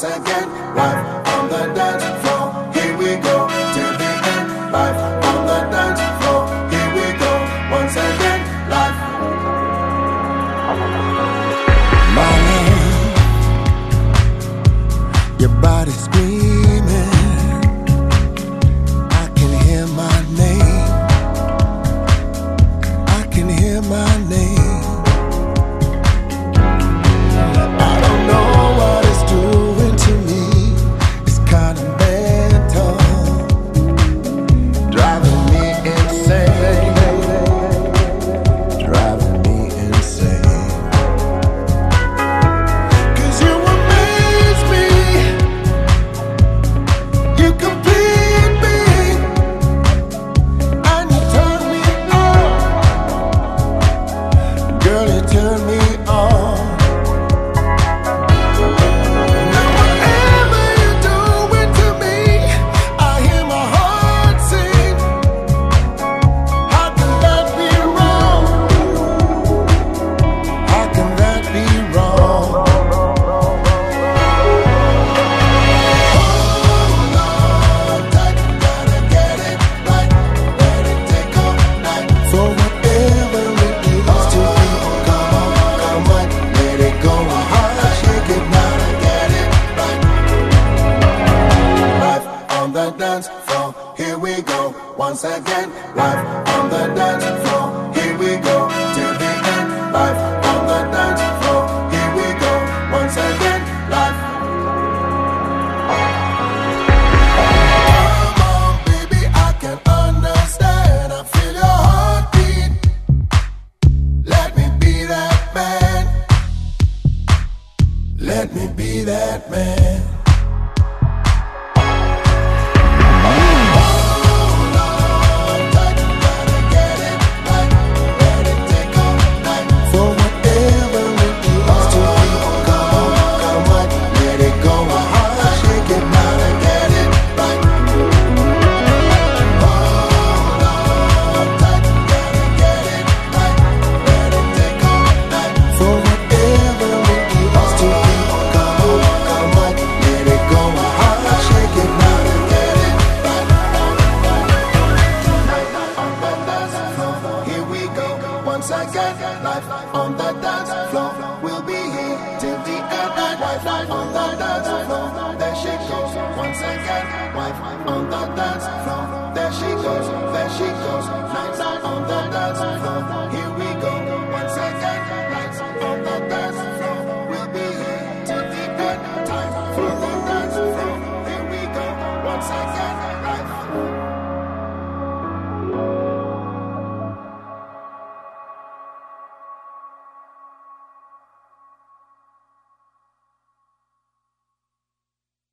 once again. Live on the dance floor, here we go till the end. Live on the dance floor, here we go once again. Live. My love, your body screaming. I can hear my name. I can hear my name. I don't know what it's doing to me. It's kinda mental, driving me insane, driving me insane. 'Cause you amaze me, you complete me, and you turn me on. Girl, you turn me on. Now whatever you're doing to me, I hear my heart sing. How can that be wrong? How can that be wrong? Hold on tight, gotta get it right. Let it take all night. For whatever it is to be, come on, let it go. Heart shake it now to get it right. Live on the dance floor, here we go once again. Live on the dance floor, here we go till the end. Live on the dance floor, here we go once again. Live. Come on, baby, I can understand. I feel your heartbeat. Let me be that man. Let me be that man. Hold on tight, gotta get it right. Let it take all night. For whatever it is to be, come on, let it go. My heart shake it now to get it right. Hold on tight, gotta get it right. Let it take all night. For whatever it is to be, come on, let it go. My heart shake it now to get it right. On the dance floor, here we go once again. Live on the dance floor, we'll be here till the end. Wife on the dance floor, there she goes once again. Wife on the dance floor, there she goes, there she goes. Nights on the dance floor.